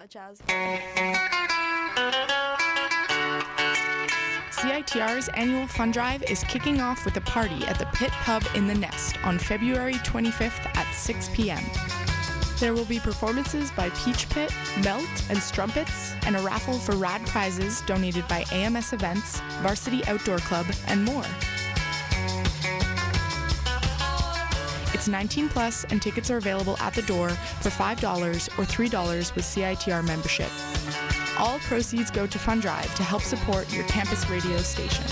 much as. CITR's annual fund drive is kicking off with a party at the Pit Pub in the Nest on February 25th at 6 p.m. There will be performances by Peach Pit, Melt, and Strumpets, and a raffle for rad prizes donated by AMS Events, Varsity Outdoor Club, and more. It's 19 plus, and tickets are available at the door for $5 or $3 with CITR membership. All proceeds go to Fund Drive to help support your campus radio station.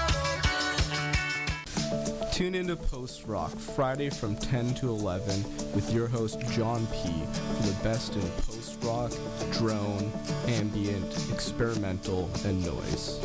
Tune into Post Rock Friday from 10 to 11 with your host John P. for the best in post rock, drone, ambient, experimental, and noise.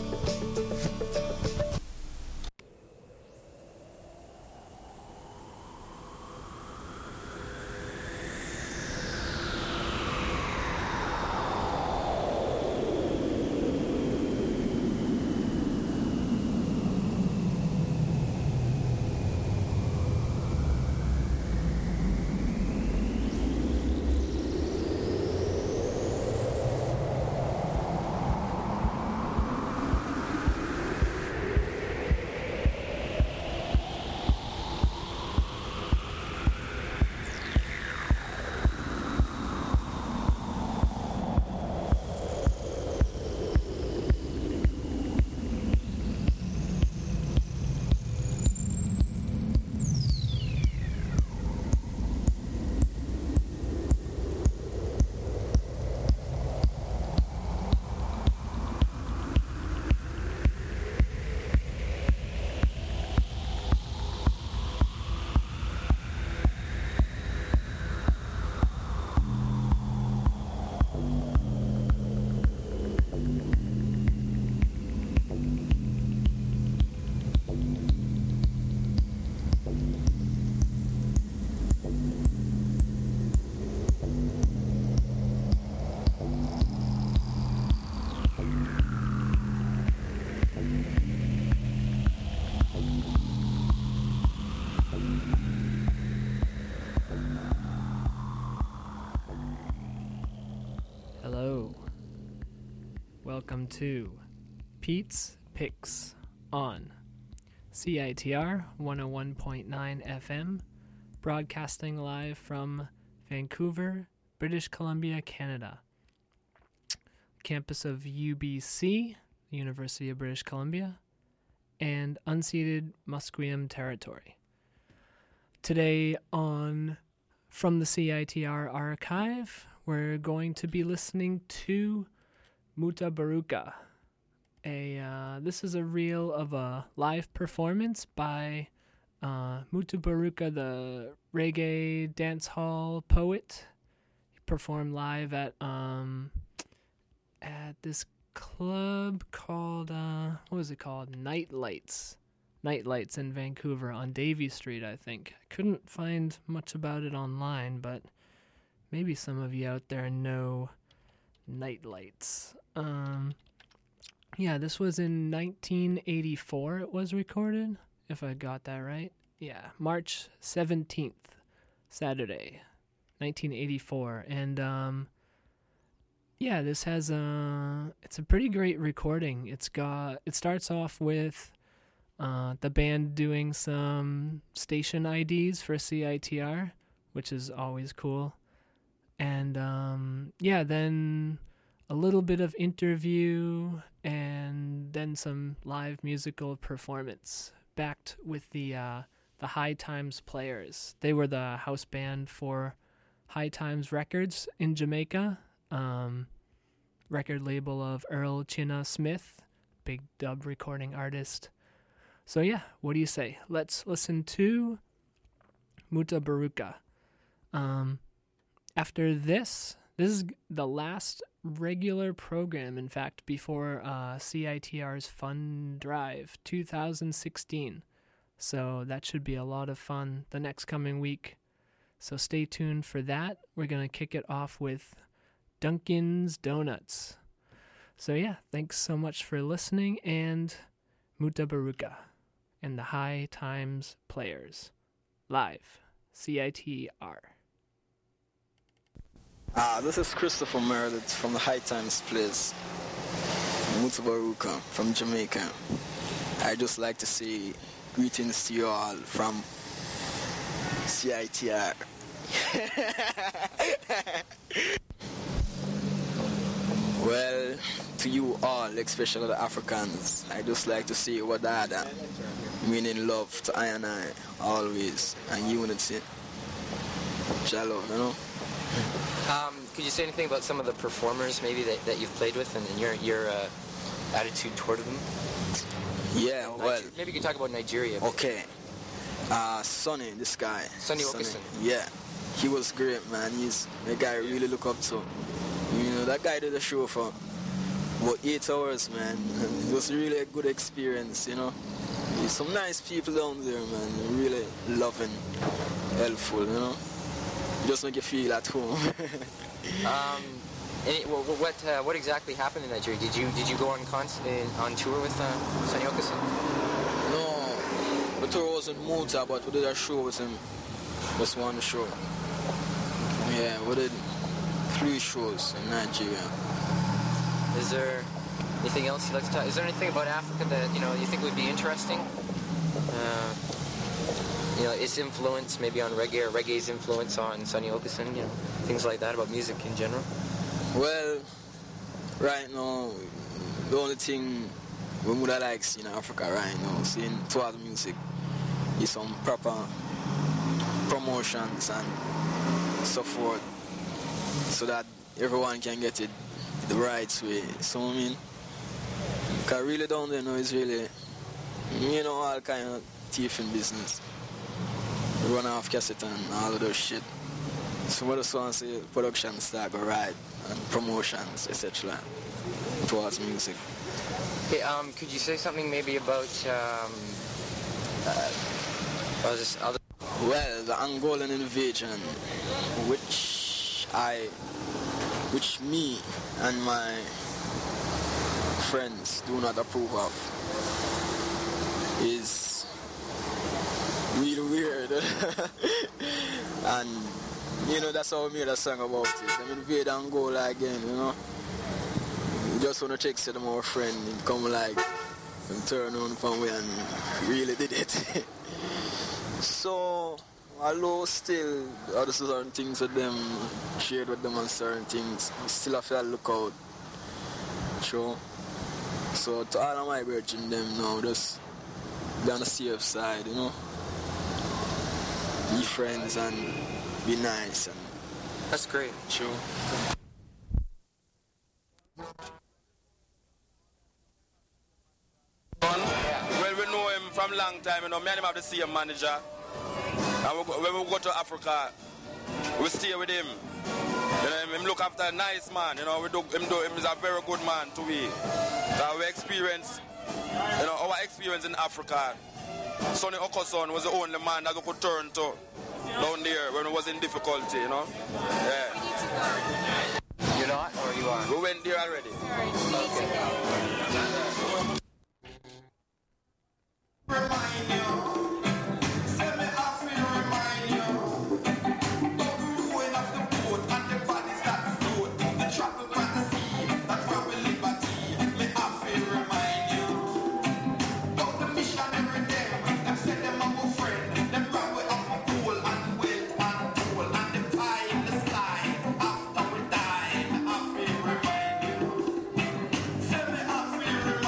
Hello. Welcome to Pete's Picks on CITR 101.9 FM, broadcasting live from Vancouver, British Columbia, Canada. Campus of UBC, the University of British Columbia, and unceded Musqueam territory. Today on From the CITR Archive, we're going to be listening to Muta Baruka. This is a reel of a live performance by Muta Baruka, the reggae dancehall poet. He performed live at this club called what was it called? Night Lights in Vancouver on Davie Street, I think. I couldn't find much about it online, but maybe some of you out there know Night Lights. Yeah, this was in 1984 it was recorded, if I got that right. Yeah, March 17th, Saturday, 1984. And yeah, this has it's a pretty great recording. It starts off with the band doing some station IDs for CITR, which is always cool. And yeah, then a little bit of interview and then some live musical performance backed with the High Times Players. They were the house band for High Times Records in Jamaica, record label of Earl Chinna Smith, big dub recording artist. So yeah, what do you say? Let's listen to Muta Baruka. After this is the last regular program, in fact, before CITR's Fun Drive 2016. So that should be a lot of fun the next coming week. So stay tuned for that. We're going to kick it off with Dunkin's Donuts. So yeah, thanks so much for listening, and Muta Baruka and the High Times Players. Live, CITR. This is Christopher Meredith from the High Times Place, Mutabaruka from Jamaica. I just like to say greetings to you all from CITR. Well, to you all, especially the Africans, I just like to say Wadada, meaning love to I and I, always, and unity. Shalom, you know? Could you say anything about some of the performers maybe that you've played with and your attitude toward them? Yeah, well... Maybe you can talk about Nigeria. Okay. Sonny, this guy. Sonny Okeson. Yeah. He was great, man. He's a guy I really look up to. You know, that guy did a show for about 8 hours, man. And it was really a good experience, you know. There's some nice people down there, man. Really loving, helpful, you know. Just make you feel at home. What exactly happened in Nigeria? Did you go on tour with Sonny Okeson? No, the tour wasn't Muta, but we did a show with him. Just one show. Yeah, we did 3 shows in Nigeria. Is there anything else you'd like to talk? Is there anything about Africa that you think would be interesting? Its influence maybe on reggae or reggae's influence on Sonny Okeson, things like that about music in general? Well, right now, the only thing we would like in Africa right now, seeing towards music, is some proper promotions and so forth, so that everyone can get it the right way. So I mean, because really down there now is really, all kind of thieving business. Run off cassette and all of those shit. So what just want to say production start go right and promotions, etc. towards music. Hey, could you say something maybe about Well, the Angolan invasion, which me and my friends do not approve of, is really weird. And that's how we made a song about it. Them invade Angola again, We just want to check to them our friend and come and turn on from me and really did it. So although still other certain things with them, shared with them on certain things, we still have to look out. Sure. So to all of my brethren them now, just be on the safe side, Be friends and be nice. And that's great. Sure. Well, we know him from a long time, me and him have the same manager. And when we go to Africa, we stay with him. Him look after a nice man, him is a very good man to me. Our experience, our experience in Africa, Sonny Okeson was the only man that we could turn to down there when we was in difficulty, Yeah. You're not, or you are? We went there already. Remind you. Send me off and remind you. About the ruin of the boat and the bodies that float. The travel by the sea, that's where we liberty. Me off and remind you. About the missionary them, them said them are my friend. Them run way up a pool and wait and pool and the pie in the sky. After we die, me off and remind you. Send me off and remind you.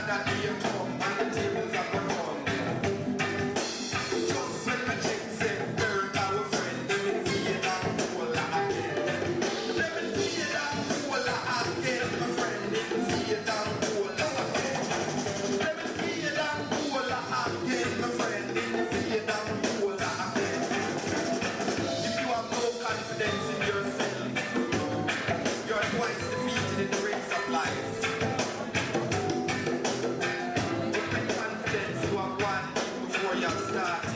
another day come and the tables are gone. Just when the chicks say, "Girl, our friend," let me feel that cola again. Let me feel that cola again, my friend. Let me feel that cola again. Let me feel that cola again, my friend. Let me feel that cola again. If you have no confidence in yourself, you're twice defeated in the race of life. With the confidence you have won before you have started.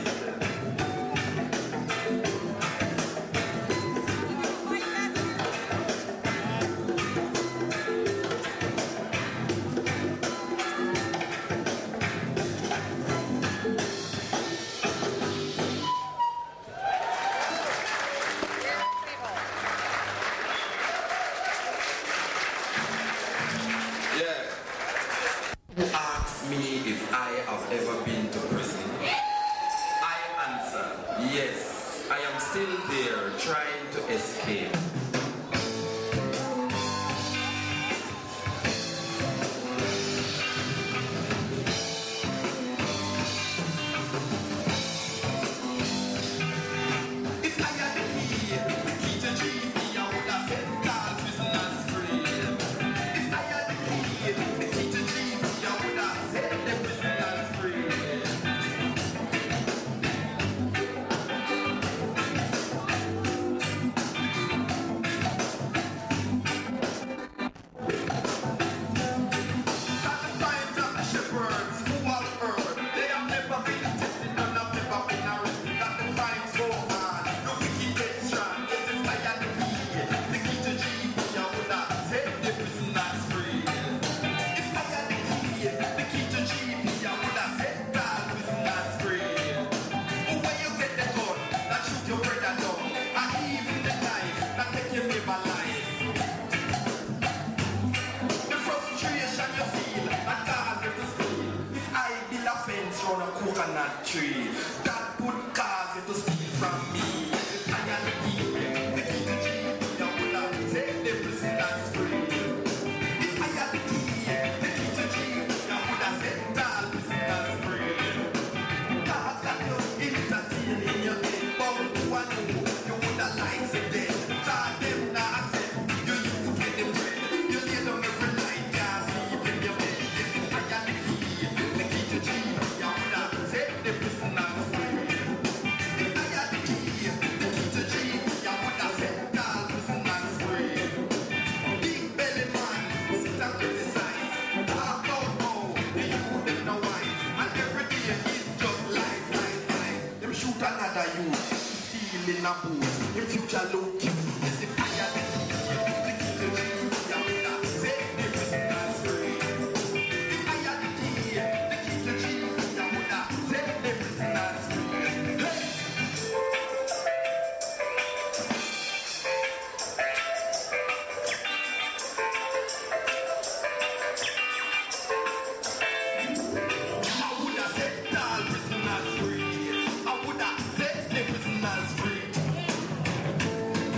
Yeah. Who asks me if I have ever been to prison? I answer, yes. I am still there trying to escape. If I had the key to GP, I would have set all prisoners free. If I had the key to GP, I would have set the prisoners free. Coconut tree that would cause it to steal from me. If I had the key to GP, I would have set the prisoners free. If I had the key to GP, I would have set all prisoners free. Cause that you entertain in your head, but who I know you would have liked it then. Cause them not accept you get them bread. You lay them every night, can't sleep in your bed. If I had the key to GP, I would have set the prisoners free. If I had the key to GP, I would have set all prisoners free. Big belly man, sit and criticize. Talk about how the youth them no wise. And every day is just life. Them shoot another youth, steal in a boot. Them future look cute. Yes, if I had the key to GP, I would have set the prisoners free. If I had the key to GP, I would have set the prisoners free. Hey! I would have set all prisoners free. I would have set the prisoners free.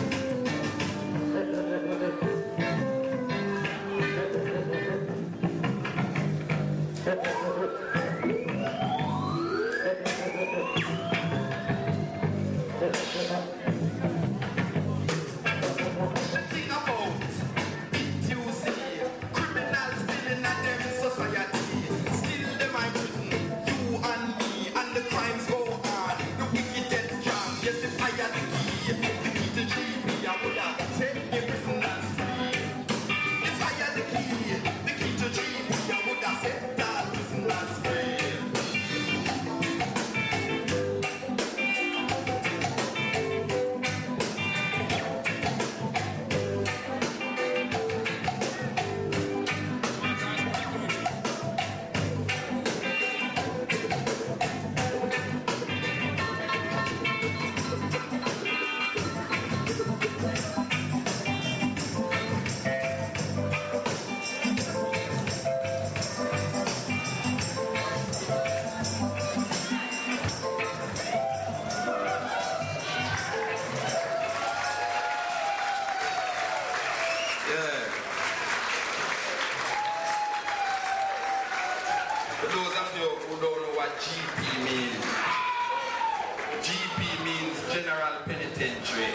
what GP means. GP means General Penitentiary.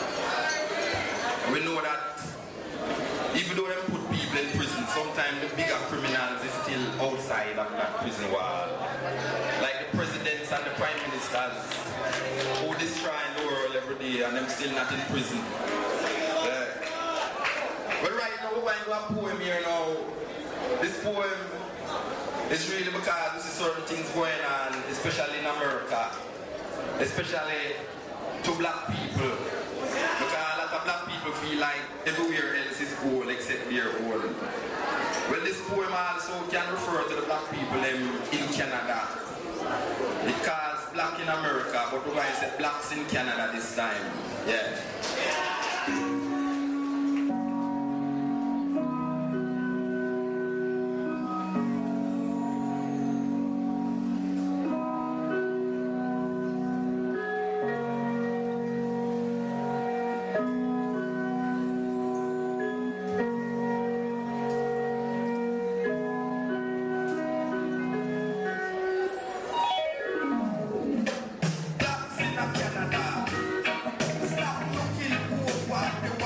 We know that even though they put people in prison, sometimes the bigger criminals is still outside of that prison wall. Like the presidents and the prime ministers who destroy the world every day and them still not in prison. But right now we're going to do a poem here now. This poem is really because we see certain things going on, especially in America, especially to black people. Because a lot of black people feel like everywhere else is gold except their own. Well, this poem also can refer to the black people in Canada. It calls black in America, but we're going to say blacks in Canada this time. Yeah. Canada, stop looking over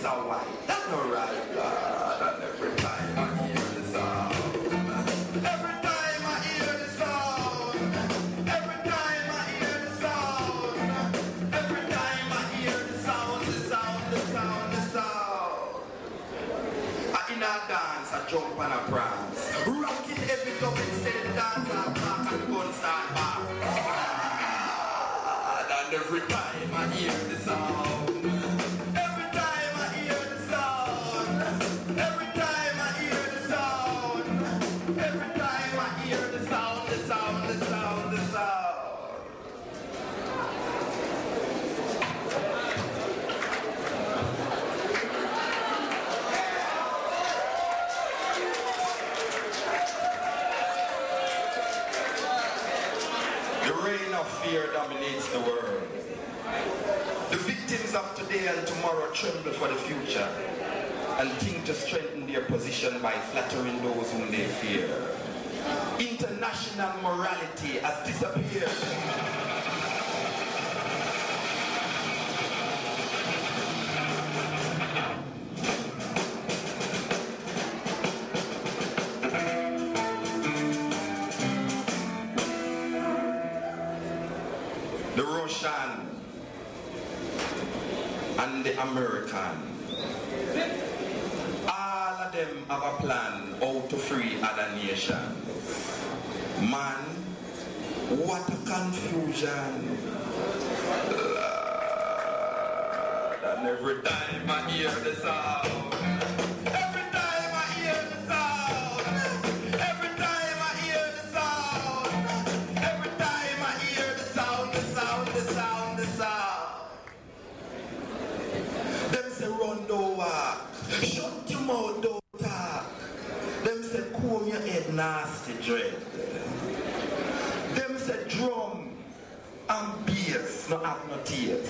a white. That's no right, Lord. And every time I hear the sound, every time I hear the sound, every time I hear the sound, every time I hear the sound, the sound, the sound, the sound. In a dance, I jump and I prance, rocking every dub instead of dance, I back and the gun start back. And every time I hear the sound, every time I hear the sound, every time I hear the sound, every time I hear the sound, the sound, the sound, the sound. The reign of fear dominates the world. The victims of today and tomorrow tremble for the future and think to strengthen their position by flattering those whom they fear. International morality has disappeared. The Russian and the American, all of them have a plan how to free other nations. Man, what a confusion. Lord, and every time I hear the sound, every time I hear the sound, every time I hear the sound, every time I hear the sound, the sound, the sound, the sound. Them say run, don't walk, shut your mouth, don't talk. Them say comb your head, nasty dread. Them say drum and bass, no have no tears.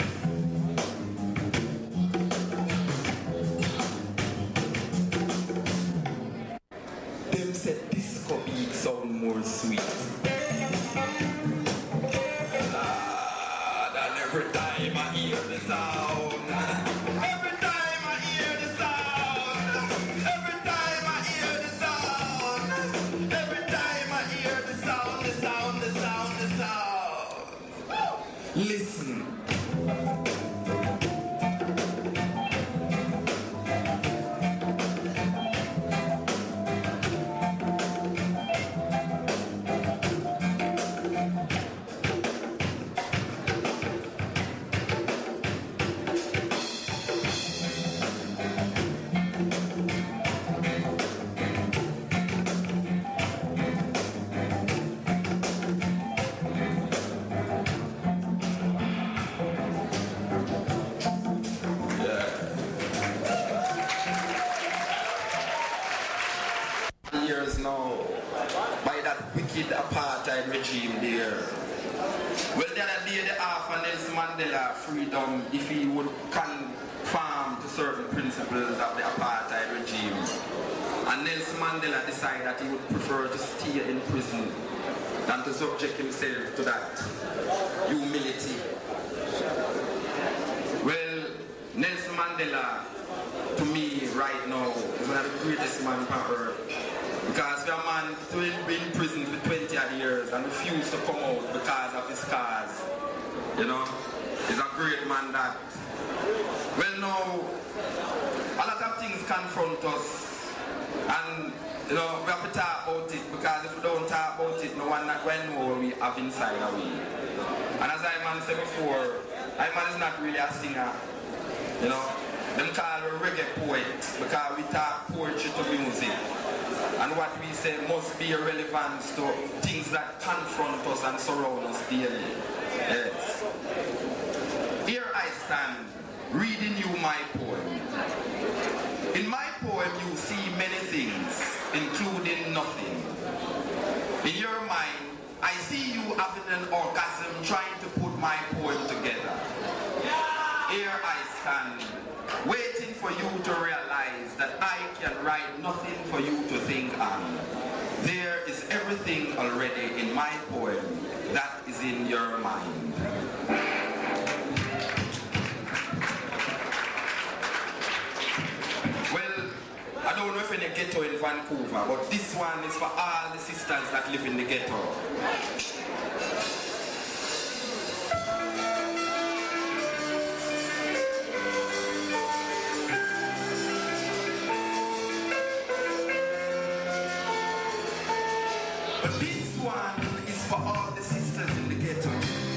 Them say disco beat sound more sweet. Lord, and every time I hear the sound, every time I hear the sound, every time I hear the sound, every time I hear the sound, the sound, the sound, the sound. Listen. Years now, by that wicked apartheid regime there. Well, the other day they offered Nelson Mandela freedom if he would conform to certain principles of the apartheid regime. And Nelson Mandela decided that he would prefer to stay in prison than to subject himself to that humility. Well, Nelson Mandela, to me right now, is one of the greatest man on earth. Because we are a man who has been in prison for 20 odd years and refused to come out because of his cause. You know, he's a great man that. Well now, a lot of things confront us and you know, we have to talk about it because if we don't talk about it, no one will know what we have inside of we. And as I said before, I is not really a singer. You know, them call a reggae poet because we talk poetry to music. And what we say must be relevant to things that confront us and surround us daily. Yes. Here I stand, reading you my poem. In my poem you see many things, including nothing. In your mind, I see you having an orgasm trying to put my poem together. Here I stand, waiting for you to realize that I can write nothing for you to think on. There is everything already in my poem that is in your mind. I don't know if any ghetto in Vancouver, but this one is for all the sisters that live in the ghetto. But this one is for all the sisters in the ghetto.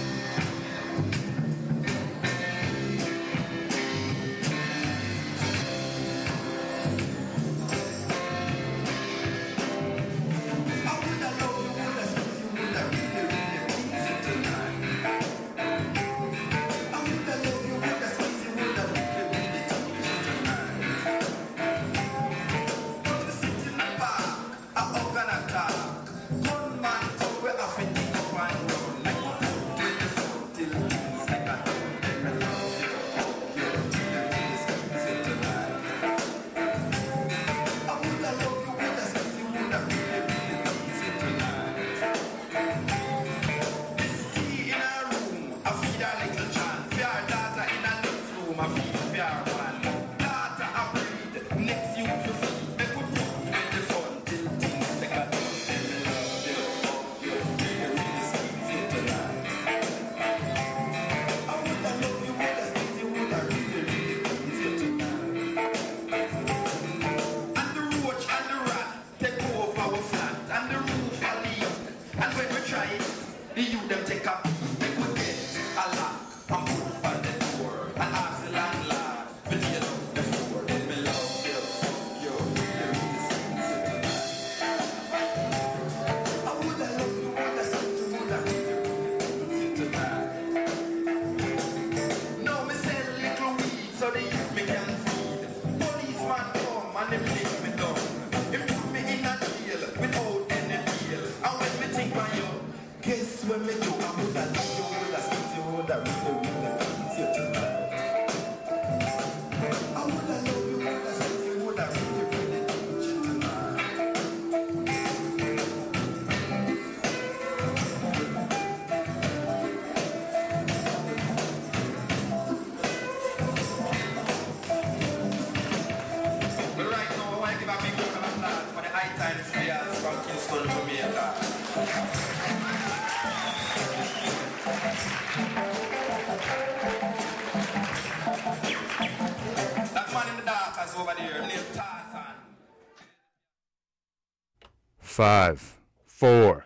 Five, 4,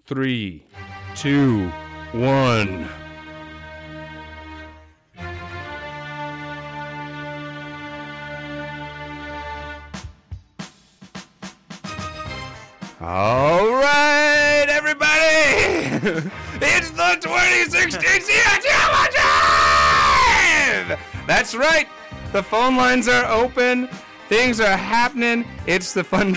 3, 2, 1. All right, everybody! It's the 2016 CITR Drive! That's right, the phone lines are open, things are happening, it's the Fun Drive.